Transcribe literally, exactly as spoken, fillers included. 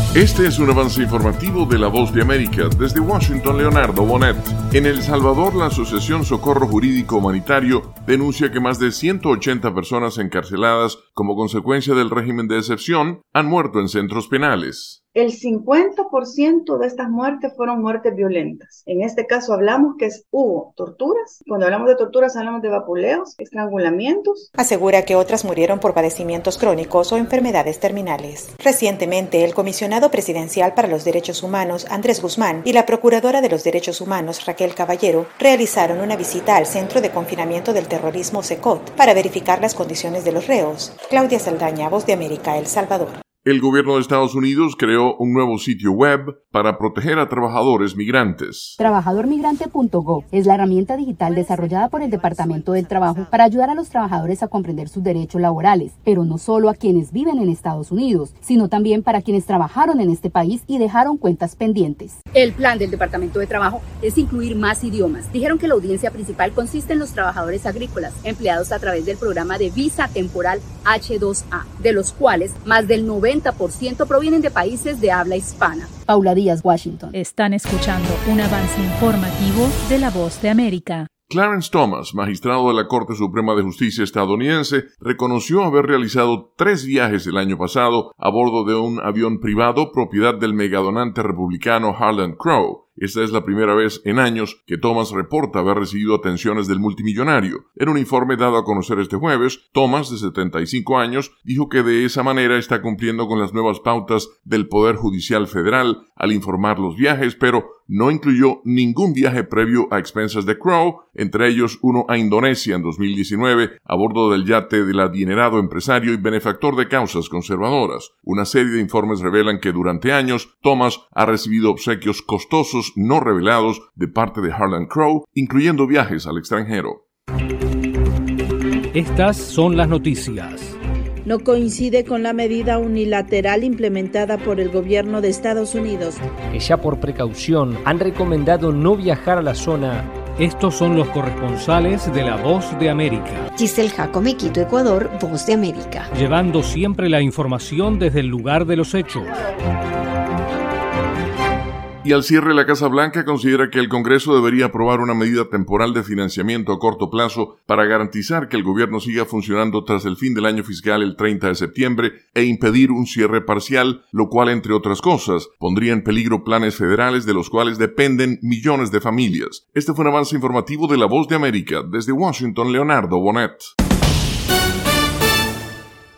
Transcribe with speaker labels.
Speaker 1: Este es un avance informativo de La Voz de América. Desde Washington, Leonardo Bonet. En El Salvador, la Asociación Socorro Jurídico Humanitario denuncia que más de ciento ochenta personas encarceladas como consecuencia del régimen de excepción han muerto en centros penales.
Speaker 2: El cincuenta por ciento de estas muertes fueron muertes violentas. En este caso hablamos que hubo torturas. Cuando hablamos de torturas hablamos de vapuleos, estrangulamientos.
Speaker 3: Asegura que otras murieron por padecimientos crónicos o enfermedades terminales. Recientemente, el comisionado presidencial para los derechos humanos, Andrés Guzmán, y la procuradora de los derechos humanos, Raquel Caballero, realizaron una visita al Centro de Confinamiento del Terrorismo, CECOT, para verificar las condiciones de los reos. Claudia Saldaña, Voz de América, El Salvador.
Speaker 1: El gobierno de Estados Unidos creó un nuevo sitio web para proteger a trabajadores migrantes.
Speaker 4: trabajador migrante punto gov es la herramienta digital desarrollada por el Departamento del Trabajo para ayudar a los trabajadores a comprender sus derechos laborales, pero no solo a quienes viven en Estados Unidos, sino también para quienes trabajaron en este país y dejaron cuentas pendientes.
Speaker 5: El plan del Departamento de Trabajo es incluir más idiomas. Dijeron que la audiencia principal consiste en los trabajadores agrícolas empleados a través del programa de visa temporal H dos A, de los cuales más del noventa por ciento provienen de países de habla hispana.
Speaker 4: Paula Díaz, Washington.
Speaker 6: Están escuchando un avance informativo de La Voz de América.
Speaker 1: Clarence Thomas, magistrado de la Corte Suprema de Justicia estadounidense, reconoció haber realizado tres viajes el año pasado a bordo de un avión privado propiedad del megadonante republicano Harlan Crow. Esta es la primera vez en años que Thomas reporta haber recibido atenciones del multimillonario. En un informe dado a conocer este jueves, Thomas, de setenta y cinco años, dijo que de esa manera está cumpliendo con las nuevas pautas del Poder Judicial Federal al informar los viajes, pero no incluyó ningún viaje previo a expensas de Crow, entre ellos uno a Indonesia en dos mil diecinueve, a bordo del yate del adinerado empresario y benefactor de causas conservadoras. Una serie de informes revelan que durante años Thomas ha recibido obsequios costosos no revelados de parte de Harlan Crow, incluyendo viajes al extranjero.
Speaker 7: Estas son las noticias.
Speaker 8: No coincide con la medida unilateral implementada por el gobierno de Estados Unidos,
Speaker 9: que ya por precaución han recomendado no viajar a la zona.
Speaker 7: Estos son los corresponsales de La Voz de América.
Speaker 10: Giselle Jacome, Quito, Ecuador, Voz de América.
Speaker 7: Llevando siempre la información desde el lugar de los hechos.
Speaker 1: Y al cierre, la Casa Blanca considera que el Congreso debería aprobar una medida temporal de financiamiento a corto plazo para garantizar que el gobierno siga funcionando tras el fin del año fiscal el treinta de septiembre e impedir un cierre parcial, lo cual, entre otras cosas, pondría en peligro planes federales de los cuales dependen millones de familias. Este fue un avance informativo de La Voz de América. Desde Washington, Leonardo Bonet.